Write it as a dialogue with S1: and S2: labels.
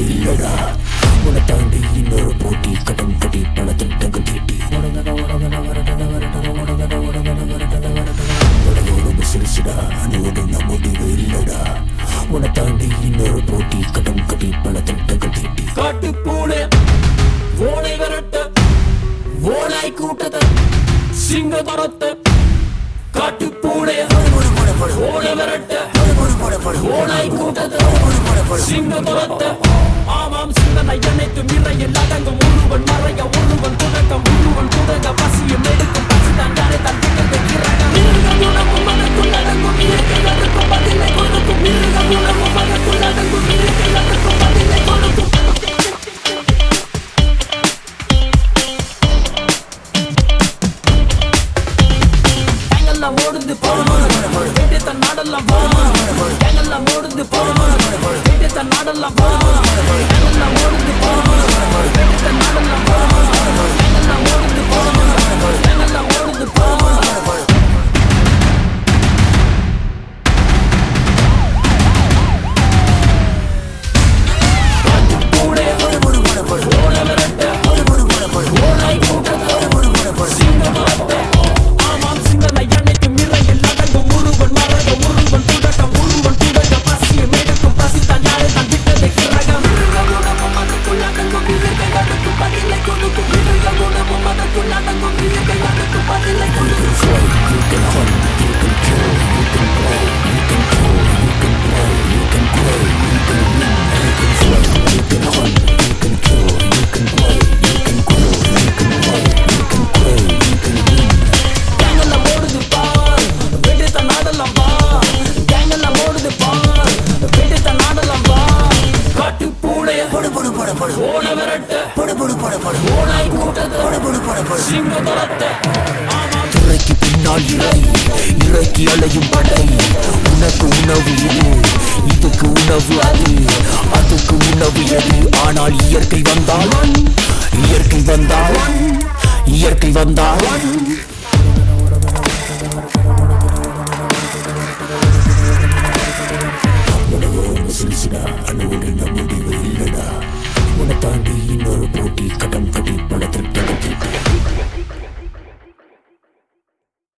S1: இல்லடா. உன்னை தாண்டி இன்னொரு போட்டி கடன் கட்டி பல திட்டங்கள் தீட்டி உலகோடு சிரிச்சுடா. அணுவோடு முடிவு இல்லடா. உன்னை தாண்டி இன்னொரு போட்டி கடன் கட்டி பல திட்டங்கள் தீட்டி
S2: காட்டு பூனை ஓனை விரட்ட ஓனாய் கூட்டத்தை சிங்க தரத்தை காட்டு பூனை ஓனை விரட்ட ஓனாய் கூட்டத்தை சிங்க தரத்தை ஆமாம் சிந்தனை அனைத்து நிறையில் அடங்கும் ஒருவன் மறைய ஒருவன் துடக்கம் ஒருவன் துடங்க பசியும் எடுக்கும் பசிதான் யாரை தன் திட்டத்தை கிறங்க மிருக குணமும் மனக்குள் அடங்கும் இயற்கை அடக்கும் பதிலை கொடுக்கும் மிருக குணமும் மனக்குள் அடங்கும் இயற்கை அடக்கும் பதிலை கொடுக்கும் ஓடுந்து போகணும் கேட்டு தன் நாடெல்லாம் போகணும் கேங்கெல்லாம் ஓடுந்து போகணும் கேட்டு தன் நாடெல்லாம் போகணும் கேங்கெல்லாம் ஓடுந்து போகணும் கேட்டு தன் நாடெல்லாம் போகணும் கேங்கெல்லாம் ஓடுந்து போகணும் கேங்கெல்லாம் ஓடுந்து போகணும் காட்டுப்பூடே ஓட விரட்ட ஓனாய் கூட்டத்தை சிங்க மரத்தை ஆமாம் சிந்தனை அனைத்து நிறையில் அடங்கும் ஒருவன் மறைய ஒருவன் துடக்கம் ஒருவன் துடங்க பசியும் எடுக்கும் பசித்தான் யாரை தான் விட்டதை கிறகம் மிருக குணமும் அதற்குள் அடங்கும் இயற்கை அடக்கும் பதிலை கொடுக்கும் மிருக குணமும் அதற்குள் அடங்கும் இயற்கை அடக்கும் பதிலை கொடுக்கும்
S1: You can hunt, you can kill, you can play, you can kill, you can play, you can grow, you can win, you can fly. You can hunt, you can kill, you can play, you can grow, you can play, you can grow, you can win.
S2: கேங்கெல்லாம் ஓடுது பார் வெட்டி தன் நாடெல்லாம் வா கேங்கெல்லாம் ஓடுது பார் வெட்டி தன் நாடெல்லாம் வா காட்டு பூடைய ஓட விரட்ட ஓனாய் கூட்டத்தை சிங்க தரத்தை
S1: திரைக்கு பின்னால் இறைக்கு அலையும் படை. உனக்கு உணவு இது, இதுக்கு உணவு அது, அதுக்கு உணவு எது. ஆனால் இயற்கை வந்தால் இயற்கை வந்தால் இயற்கை வந்தால் சிரிச்சுடா. அணுவோடு